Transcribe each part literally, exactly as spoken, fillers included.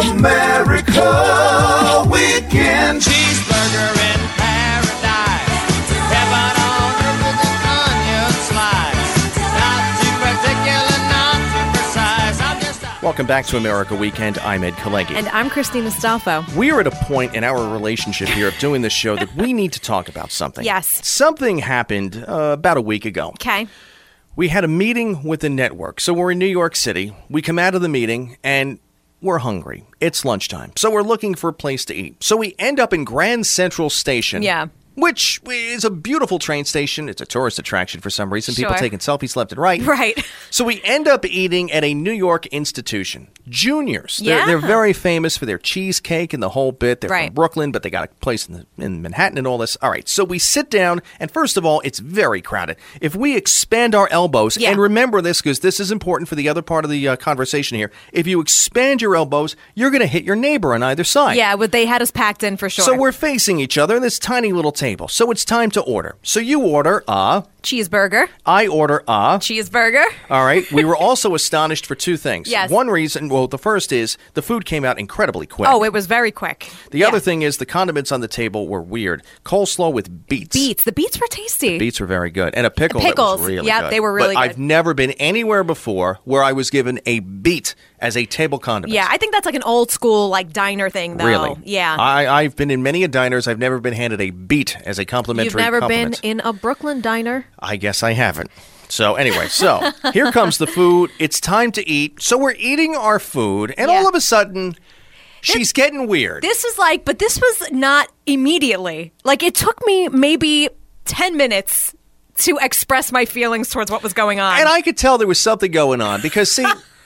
America Weekend. Cheeseburger in paradise. Heaven on earth with an onion slice. Not too particular, not too precise. I'm just a- Welcome back to America Weekend. I'm Ed Kalegi. And I'm Christina Stalfo. We're at a point in our relationship here of doing this show that we need to talk about something. Yes. Something happened uh, about a week ago. Okay. We had a meeting with the network. So we're in New York City. We come out of the meeting and we're hungry. It's lunchtime. So we're looking for a place to eat. So we end up in Grand Central Station. Yeah. Which is a beautiful train station. It's a tourist attraction for some reason. People Sure. taking selfies left and right. Right. So we end up eating at a New York institution. Juniors. They're, Yeah. they're very famous for their cheesecake and the whole bit. They're Right. from Brooklyn, but they got a place in, the, in Manhattan and all this. All right. So we sit down, and first of all, it's very crowded. If we expand our elbows, Yeah. and remember this because this is important for the other part of the uh, conversation here. If you expand your elbows, you're going to hit your neighbor on either side. Yeah, but they had us packed in for sure. So we're facing each other in this tiny little table. So it's time to order. So you order a, Cheeseburger. I order a. Cheeseburger. All right. We were also astonished for two things. Yes. One reason, well, the first is the food came out incredibly quick. Oh, it was very quick. The Yeah. other thing is the condiments on the table were weird. Coleslaw with beets. Beets. The beets were tasty. Beets were very good. And a pickle Pickles. that was really Yep, good. they were really but good. I've never been anywhere before where I was given a beet as a table condiment. Yeah, I think that's like an old school like diner thing though. Really? Yeah. I, I've been in many a diners. I've never been handed a beet as a complimentary You've never compliment. been in a Brooklyn diner? I guess I haven't. So anyway, so here comes the food. It's time to eat. So we're eating our food, and Yeah. all of a sudden, she's getting weird. This is like, but this was not immediately. Like it took me maybe ten minutes to express my feelings towards what was going on. And I could tell there was something going on because, see,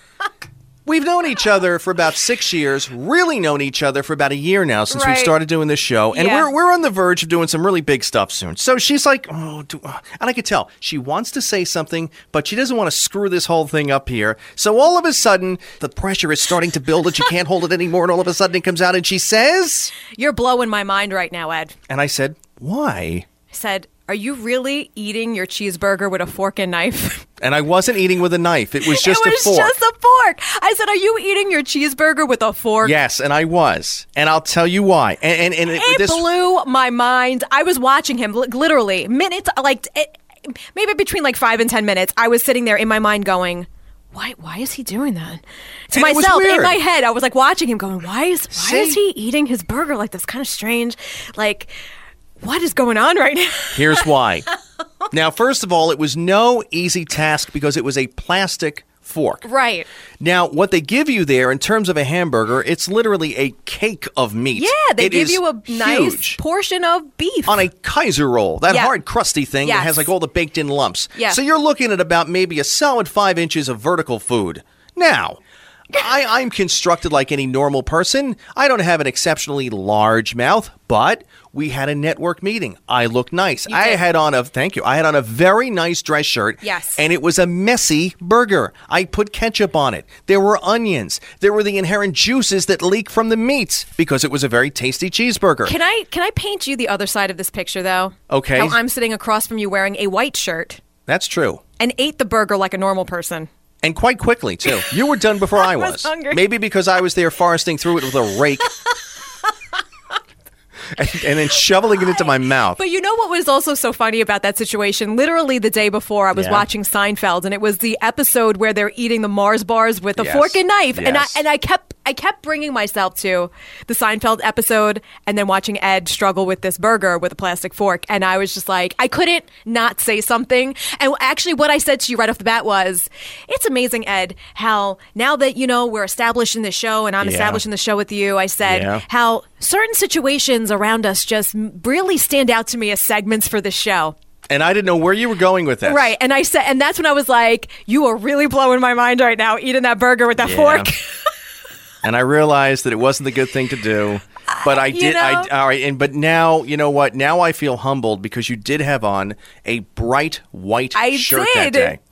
we've known each other for about six years, really known each other for about a year now since we've Right. started doing this show. And Yeah. we're, we're on the verge of doing some really big stuff soon. So she's like, oh, do, uh," and I could tell she wants to say something, but she doesn't want to screw this whole thing up here. So all of a sudden, the pressure is starting to build and she can't hold it anymore. And all of a sudden it comes out and she says, You're blowing my mind right now, Ed. and I said, why? I said, are you really eating your cheeseburger with a fork and knife? And I wasn't eating with a knife. It was just it was a fork. just a fork. I said, are you eating your cheeseburger with a fork? Yes, and I was. And I'll tell you why. And, and, and It this, blew my mind. I was watching him li- literally minutes, like it, maybe between like five and ten minutes. I was sitting there in my mind going, why, why is he doing that? To And it was myself, in weird. my head, I was like watching him going, why is, why See? is he eating his burger like this? Kind of strange. Like, what is going on right now? Here's why. Now, first of all, it was no easy task because it was a plastic fork. Right. Now, what they give you there in terms of a hamburger, it's literally a cake of meat. Yeah, they It give is you a nice huge. portion of beef. On a Kaiser roll, that Yeah. hard, crusty thing that Yes. has like all the baked in lumps. Yeah. So you're looking at about maybe a solid five inches of vertical food. Now, I, I'm constructed like any normal person. I don't have an exceptionally large mouth, but we had a network meeting. I looked nice. You I did. had on a, thank you, I had on a very nice dress shirt. Yes. And it was a messy burger. I put ketchup on it. There were onions. There were the inherent juices that leak from the meats because it was a very tasty cheeseburger. Can I can I paint you the other side of this picture though? Okay. How I'm sitting across from you wearing a white shirt That's true. and ate the burger like a normal person. And quite quickly, too. You were done before I, I was was. hungry. Maybe because I was there foresting through it with a rake. and, and then shoveling it into my mouth. But you know what was also so funny about that situation? Literally the day before, I was Yeah. watching Seinfeld, and it was the episode where they're eating the Mars bars with a Yes. fork and knife, and I Yes. and I kept I kept bringing myself to the Seinfeld episode, and then watching Ed struggle with this burger with a plastic fork, and I was just like, I couldn't not say something. And actually, what I said to you right off the bat was, "It's amazing, Ed, how now that you know we're established in the show, and I'm Yeah. established in the show with you," I said, Yeah. how certain situations around us just really stand out to me as segments for the show. And I didn't know where you were going with that. Right. And I said, and that's when I was like, you are really blowing my mind right now, eating that burger with that Yeah. fork. And I realized that it wasn't the good thing to do. But I you did. I know? all right. And but now you know what? Now I feel humbled because you did have on a bright white I shirt did. that day.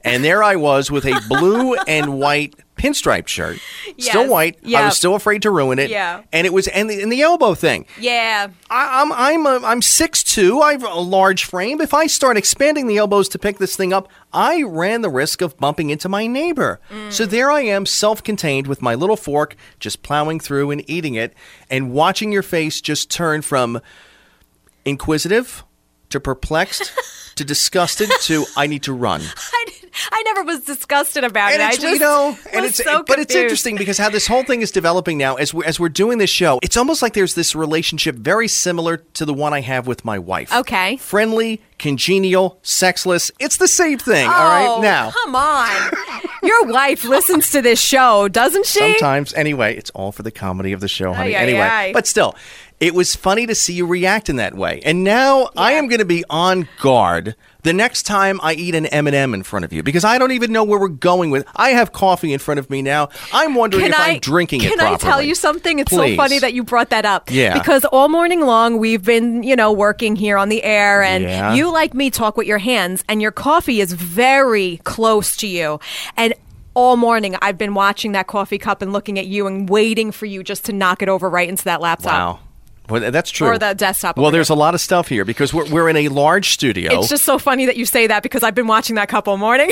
And there I was with a blue and white pinstripe shirt. Still Yes. white. I Yeah. was still afraid to ruin it. Yeah. And it was and the, and the elbow thing. Yeah. I, I'm I'm a, I'm six two. I have a large frame. If I start expanding the elbows to pick this thing up, I ran the risk of bumping into my neighbor. So there I am, self-contained, with my little fork, just plowing through and eating it, and watching your face just turn from inquisitive to perplexed to disgusted to I need to run. I, didn't, I never was disgusted about And it. I it's, just you know, and was it's so but it's confused. interesting because how this whole thing is developing now as we're, as we're doing this show. It's almost like there's this relationship very similar to the one I have with my wife. Okay. Friendly, congenial, sexless. It's the same thing. Oh, all right. Now, come on. Your wife listens to this show, doesn't she? sometimes anyway, it's all for the comedy of the show, honey. Ay, ay, anyway, ay. but still, it was funny to see you react in that way. And now I am going to be on guard the next time I eat an M and M in front of you because I don't even know where we're going with. I have coffee in front of me now. I'm wondering Can if I, I'm drinking it Can properly. I tell you something? It's Please. so funny that you brought that up. Yeah. Because all morning long we've been, you know, working here on the air, and Yeah. you, like me, talk with your hands, and your coffee is very close to you. And all morning I've been watching that coffee cup and looking at you and waiting for you just to knock it over right into that laptop. Wow. Well, that's true. Or the desktop Well, over there's here. a lot of stuff here because we're, we're in a large studio. It's just so funny that you say that because I've been watching that cup all morning.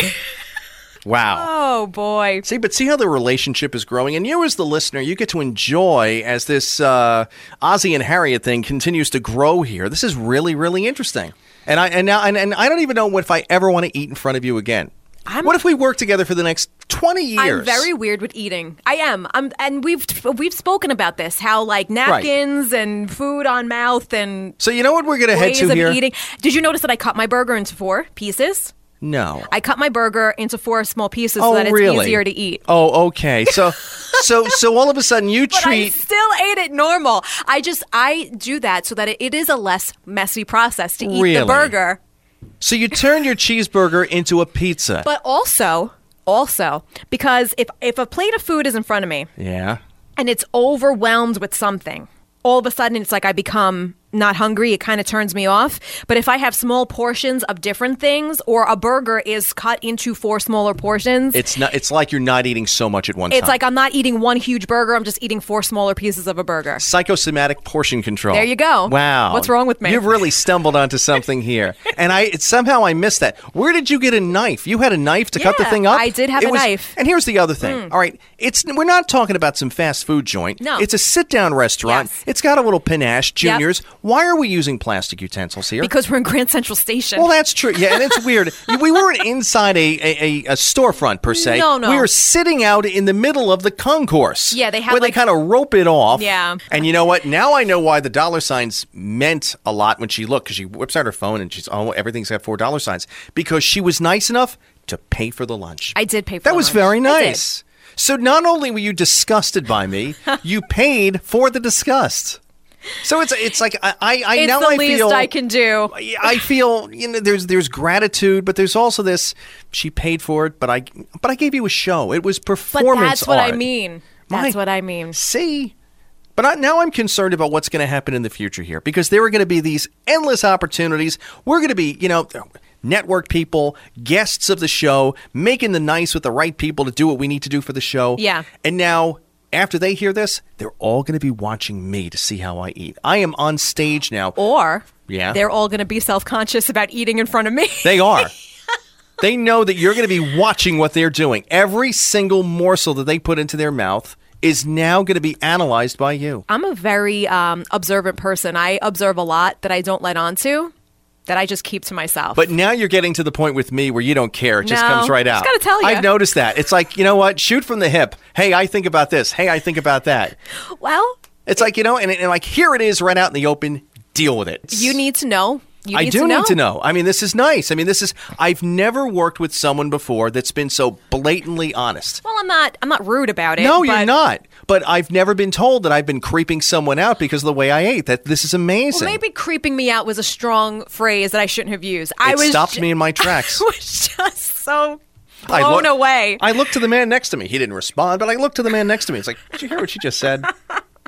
wow. Oh, boy. See, but see how the relationship is growing, and you, as the listener, you get to enjoy as this uh, Ozzie and Harriet thing continues to grow here. This is really, really interesting, and I and now and, and I don't even know what if I ever want to eat in front of you again. I'm- what if we work together for the next twenty years? I'm very weird with eating. I am. I'm, and we've we've spoken about this. How like napkins and food on mouth and So you know what we're going to head ways to of here? eating. Did you notice that I cut my burger into four pieces? No. I cut my burger into four small pieces so oh, that it's really? easier to eat. Oh, okay. So, so, so all of a sudden you But I treat. still ate it normal. I just I do that so that it, it is a less messy process to eat Really? the burger. So you turn your cheeseburger into a pizza. But also, also because if if a plate of food is in front of me yeah. and it's overwhelmed with something, all of a sudden it's like I become not hungry. It kind of turns me off. But if I have small portions of different things, or a burger is cut into four smaller portions, It's not. It's like you're not eating so much at one it's time. like I'm not eating one huge burger. I'm just eating four smaller pieces of a burger. Psychosomatic portion control. There you go. Wow. What's wrong with me? You've really stumbled onto something here. And I it, somehow I missed that. Where did you get a knife? You had a knife to cut the Yeah, thing up? I did have It a was- knife. And here's the other thing. All right. It's we're not talking about some fast food joint. No. It's a sit-down restaurant. Yes. It's got a little panache. Juniors, why are we using plastic utensils here? Because we're in Grand Central Station. Well, that's true. Yeah, and it's weird. We weren't inside a, a, a, a storefront, per se. No, no. We were sitting out in the middle of the concourse. Yeah, they have, Where like- they kind of rope it off. Yeah. And you know what? Now I know why the dollar signs meant a lot when she looked, because she whips out her phone and she's, oh, everything's got four dollar signs. Because she was nice enough to pay for the lunch. I did pay for That the was lunch. very I did. nice. So not only were you disgusted by me, you paid for the disgust. So it's it's like I I, I It's now the I least feel I can do. I feel you know there's there's gratitude, but there's also this. She paid for it, but I but I gave you a show. It was But performance that's what I art. mean. My- That's what I mean. See, but I, now I'm concerned about what's going to happen in the future here, because there are going to be these endless opportunities. We're going to be you know network people, guests of the show, making the nice with the right people to do what we need to do for the show. Yeah. And now, after they hear this, they're all going to be watching me to see how I eat. I am on stage now. Or Yeah. they're all going to be self-conscious about eating in front of me. They are. They know that you're going to be watching what they're doing. Every single morsel that they put into their mouth is now going to be analyzed by you. I'm a very um, observant person. I observe a lot that I don't let on to, that I just keep to myself. But now you're getting to the point with me where you don't care. It just No, comes right just out. gotta tell ya. I've noticed that. It's like, you know what? Shoot from the hip. Hey, I think about this. Hey, I think about that. well, It's like, you know, and, and like, here it is right out in the open. Deal with it. you need to know. You I need do to know. need to know. I mean, this is nice. I mean, this is, I've never worked with someone before that's been so blatantly honest. Well, I'm not. I'm not rude about it. No, but, you're not. But I've never been told that I've been creeping someone out because of the way I ate. That this is amazing. Well, maybe creeping me out was a strong phrase that I shouldn't have used. I it was stopped ju- me in my tracks. I was just so I blown look- away. I looked to the man next to me. He didn't respond, but I looked to the man next to me. It's like, did you hear what she just said?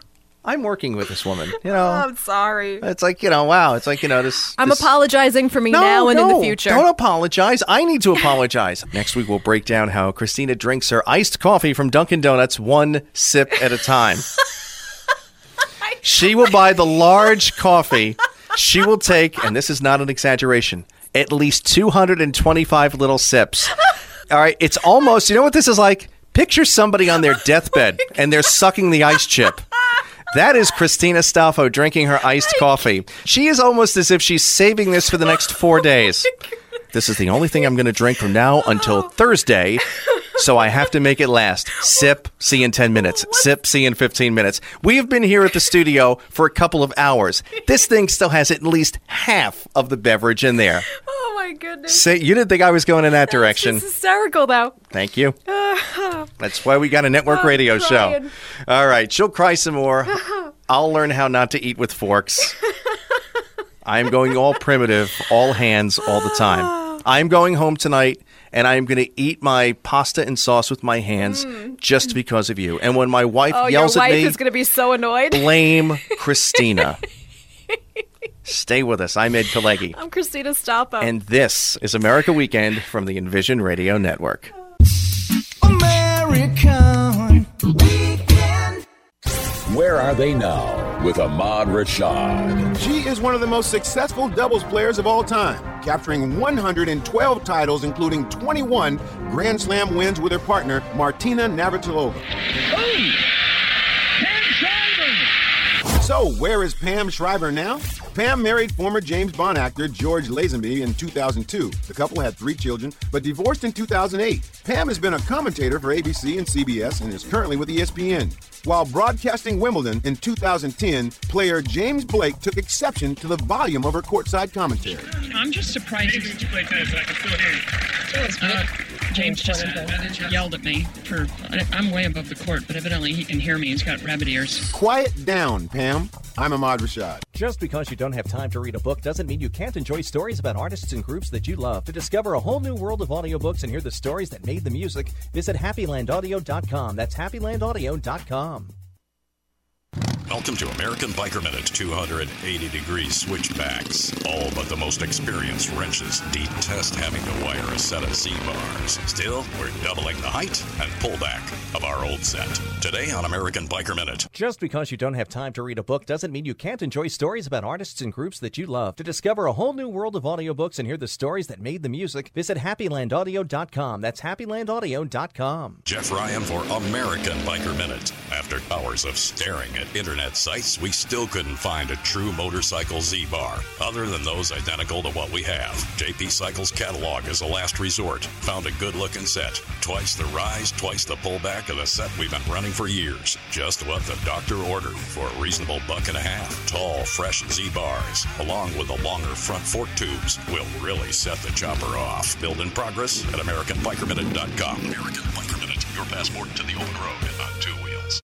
I'm working with this woman. You know, I'm sorry. it's like, you know, wow. It's like, you know, this. I'm this... apologizing for me No, now and no, in the future. Don't apologize. I need to apologize. Next week, we'll break down how Christina drinks her iced coffee from Dunkin' Donuts one sip at a time. She will buy the large coffee. She will take, and this is not an exaggeration, at least two hundred twenty-five little sips. All right, it's almost, you know what this is like? Picture somebody on their deathbed and they're sucking the ice chip. That is Christina Staffo drinking her iced coffee. She is almost as if she's saving this for the next four days. This is the only thing I'm going to drink from now until Thursday, so I have to make it last. Sip, see in ten minutes. Sip, see in fifteen minutes. We have been here at the studio for a couple of hours. This thing still has at least half of the beverage in there. Oh, my goodness. Say, you didn't think I was going in that direction. It's hysterical, though. Thank you. That's why we got a network I'm radio show. crying. All right, she'll cry some more. I'll learn how not to eat with forks. I'm going all primitive, all hands, all the time. I'm going home tonight, and I'm going to eat my pasta and sauce with my hands mm. just because of you. And when my wife oh, yells your at wife me, is going to be so annoyed. Blame Christina. Stay with us. I'm Ed Kalegi. I'm Christina Staffo. And this is America Weekend from the Envision Radio Network. American Weekend. Where are they now with Ahmad Rashad? She is one of the most successful doubles players of all time, capturing one hundred twelve titles, including twenty-one Grand Slam wins with her partner, Martina Navratilova. Oh, Pam Shriver. So, where is Pam Shriver now? Pam married former James Bond actor George Lazenby in two thousand two. The couple had three children, but divorced in two thousand eight. Pam has been a commentator for A B C and C B S and is currently with E S P N. While broadcasting Wimbledon in two thousand ten, player James Blake took exception to the volume of her courtside commentary. I'm just surprised. Maybe would you play tennis so I can still hear you? Uh, James just uh, yelled at me for. I'm way above the court, but evidently he can hear me. He's got rabbit ears. Quiet down, Pam. I'm Ahmad Rashad. Just because you don't have time to read a book doesn't mean you can't enjoy stories about artists and groups that you love. To discover a whole new world of audiobooks and hear the stories that made the music, visit happy land audio dot com. That's happy land audio dot com. Welcome to American Biker Minute. two hundred eighty degree switchbacks. All but the most experienced wrenches detest having to wire a set of Z-bars. Still, we're doubling the height and pullback of our old set. Today on American Biker Minute. Just because you don't have time to read a book doesn't mean you can't enjoy stories about artists and groups that you love. To discover a whole new world of audiobooks and hear the stories that made the music, visit happy land audio dot com. That's happy land audio dot com. Jeff Ryan for American Biker Minute. After hours of staring at internet sites, we still couldn't find a true motorcycle Z-bar, other than those identical to what we have. J P Cycles catalog is a last resort. Found a good-looking set. Twice the rise, twice the pullback of the set we've been running for years. Just what the doctor ordered for a reasonable buck and a half. Tall, fresh Z-bars, along with the longer front fork tubes, will really set the chopper off. Build in progress at american biker minute dot com. American Biker Minute, your passport to the open road and on two wheels.